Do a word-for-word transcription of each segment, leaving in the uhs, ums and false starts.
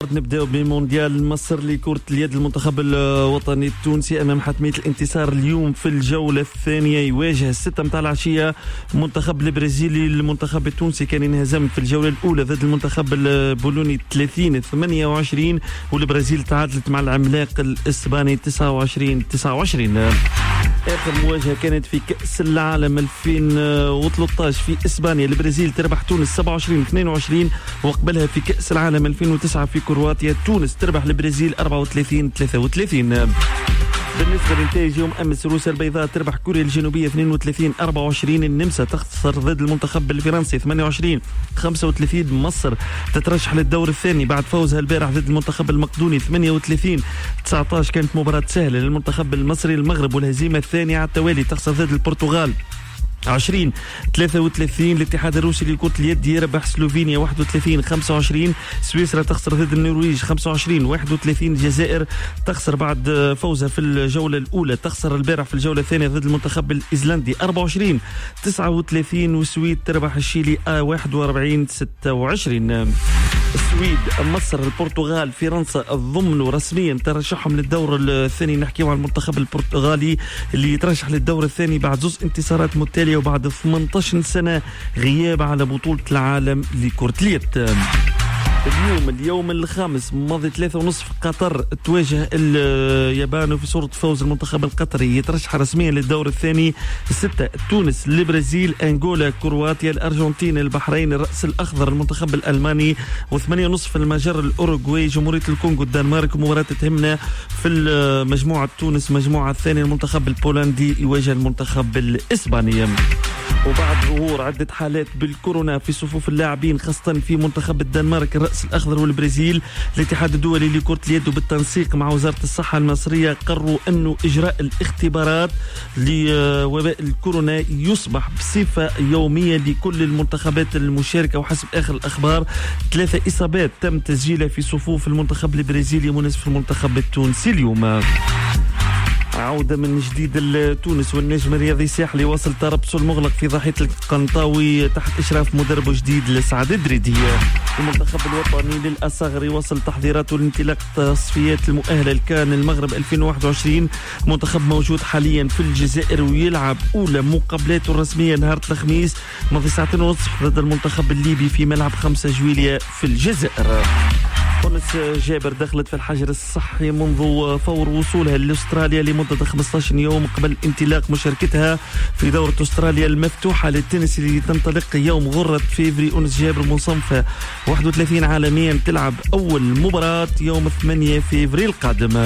نبداو بمونديال مصر لكرة اليد. المنتخب الوطني التونسي امام حتمية الانتصار اليوم في الجولة الثانية، يواجه الستة متاع العشية منتخب البرازيلي. المنتخب التونسي كان انهزم في الجولة الأولى ضد المنتخب البولوني ثلاثين ثمانية وعشرين، والبرازيل تعادلت مع العملاق الإسباني تسعة وعشرين تسعة وعشرين. آخر مواجهة كانت في كأس العالم ألفين وثلاثة عشر في إسبانيا، البرازيل تربح تونس سبعة وعشرين اثنين وعشرين، وقبلها في كأس العالم ألفين وتسعة في كرواتيا تونس تربح البرازيل أربعة وثلاثين ثلاثة وثلاثين. بالنسبة لنتائج يوم أمس، روسيا البيضاء تربح كوريا الجنوبية اثنين وثلاثين أربعة وعشرين، النمسا تخسر ضد المنتخب الفرنسي ثمانية وعشرين خمسة وثلاثين، مصر تترشح للدور الثاني بعد فوزها البارح ضد المنتخب المقدوني ثمانية وثلاثين تسعة عشر. كانت مباراة سهلة للمنتخب المصري، المغرب والهزيمة الثانية على التوالي تخسر ضد البرتغال عشرين ثلاثة وثلاثين. الاتحاد الروسي لكرة اليد يربح سلوفينيا واحد وثلاثين خمسة وعشرين، سويسرا تخسر ضد النرويج خمسة وعشرين واحد وثلاثين، الجزائر تخسر بعد فوزها في الجولة الأولى تخسر البارح في الجولة الثانية ضد المنتخب الإيسلندي أربعة وعشرين تسعة وثلاثين، والسويد تربح الشيلي واحد وأربعين ستة وعشرين. السويد، مصر، البرتغال، فرنسا ضمنوا رسميا ترشحهم للدور الثاني. نحكيو عن المنتخب البرتغالي اللي يترشح للدور الثاني بعد زوز انتصارات متتالية وبعد ثمانية عشر سنة غياب على بطولة العالم لكرة اليد. اليوم اليوم الخامس ماضي ثلاثة ونصف قطر تواجه اليابان في صورة فوز المنتخب القطري، يترشح رسميا للدور الثاني. ستة تونس، البرازيل، أنغولا، كرواتيا، الأرجنتين، البحرين، الرأس الأخضر، المنتخب الألماني، وثمانية ونصف المجر الأوروغواي، جمهورية الكونغو، الدنمارك. مباراة تهمنا في مجموعة تونس مجموعة الثانية، المنتخب البولندي يواجه المنتخب الإسباني. وبعد ظهور عدة حالات بالكورونا في صفوف اللاعبين خاصة في منتخب الدنمارك، الرأس الأخضر والبرازيل، الاتحاد الدولي لكرة اليد بالتنسيق مع وزارة الصحة المصرية قرروا أنه إجراء الاختبارات لوباء الكورونا يصبح بصفة يومية لكل المنتخبات المشاركة. وحسب آخر الأخبار ثلاثة إصابات تم تسجيلها في صفوف المنتخب البرازيلي ونصف المنتخب التونسي اليوم. عودة من جديد لتونس، والنجم الرياضي الساحلي واصل تربصه المغلق في ضاحية القنطاوي تحت إشراف مدربه جديد لسعد الدريدي. المنتخب الوطني للأصغر يواصل تحضيراته لانطلاق تصفيات المؤهلة لكان المغرب ألفين وواحد وعشرين. منتخب موجود حاليا في الجزائر ويلعب أولى مقابلاته الرسمية نهار الخميس منذ ساعتين ونصف ضد المنتخب الليبي في ملعب خمسة جويلية في الجزائر. تونس جابر دخلت في الحجر الصحي منذ فور وصولها لاستراليا لمدة خمسة عشر يوم قبل انطلاق مشاركتها في دورة استراليا المفتوحة للتنس اللي تنطلق يوم غرة فيفري. أنس جابر مصنفة واحد وثلاثين عالميا تلعب أول مباراة يوم ثمانية فيفري القادم.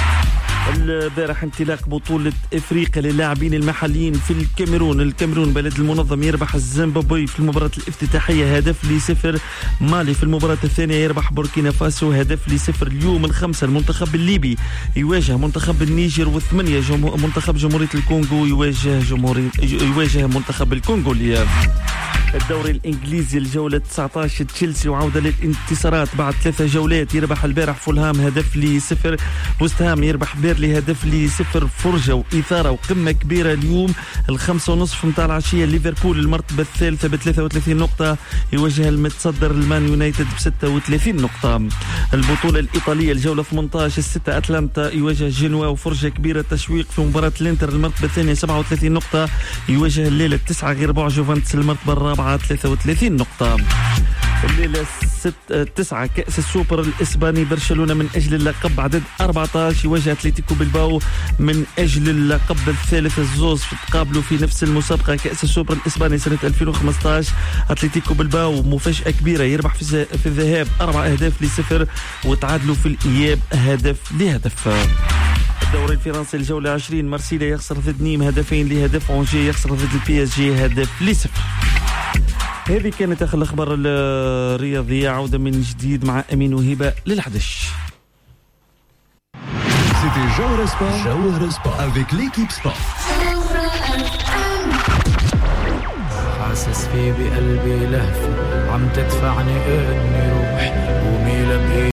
البارح انطلاق بطولة افريقيا للاعبين المحليين في الكاميرون. الكاميرون بلد المنظم يربح الزيمبابوي في المباراة الافتتاحية هدف لصفر. مالي في المباراة الثانية يربح بوركينا فاسو هدف لصفر. اليوم الخمسة المنتخب الليبي يواجه منتخب النيجر، والثمانية جمهور منتخب جمهورية الكونغو يواجه جمهورية يواجه منتخب الكونغولية. الدوري الإنجليزي الجولة تسعة عشر تشيلسي وعودة للانتصارات بعد ثلاثة جولات. يربح البارح فولهام هدف لصفر، وستهام يربح بيرلي هدف لصفر. فرجة وإثارة وقمة كبيرة اليوم الخمسة ونصف متاع العشية. ليفربول المرتبة الثالثة بثلاثة وثلاثين نقطة يواجه المتصدر المان يونايتد بستة وثلاثين نقطة. البطولة الإيطالية الجولة ثمانية عشر الستة أتلانتا يواجه جنوا، وفرجة كبيرة تشويق في مباراة الانتر المرتبة الثانية سبعة وثلاثين نقطة يواجه الليلة التسعة غير بعض جوفنتس المرتبة الرابعة ثلاثة وثلاثين نقطة. الليلة ستة تسعة كأس السوبر الإسباني، برشلونة من أجل اللقب عدد أربعة عشر يواجه أتلتيكو بلباو من أجل اللقب الثالث. الزوز تقابلوا في نفس المسابقة كأس السوبر الإسباني سنة ألفين وخمسة عشر. أتلتيكو بلباو مفاجأة كبيرة يربح في في الذهاب أربع أهداف لصفر، وتعادلوا في الإياب هدف لهدف. الدوري الفرنسي الجولة عشرين مارسيليا يخسر ضد نيم هدفين لهدف، أونجي يخسر ضد البي اس جي هدف لصفر. هذه كانت آخر الأخبار الرياضية. عودة من جديد مع أمين وهبة للحدش. C'était Jawhara Sport, Jawhara Sport avec l'équipe sport. حاسس في بقلبي لهفة عم تدفعني اني روح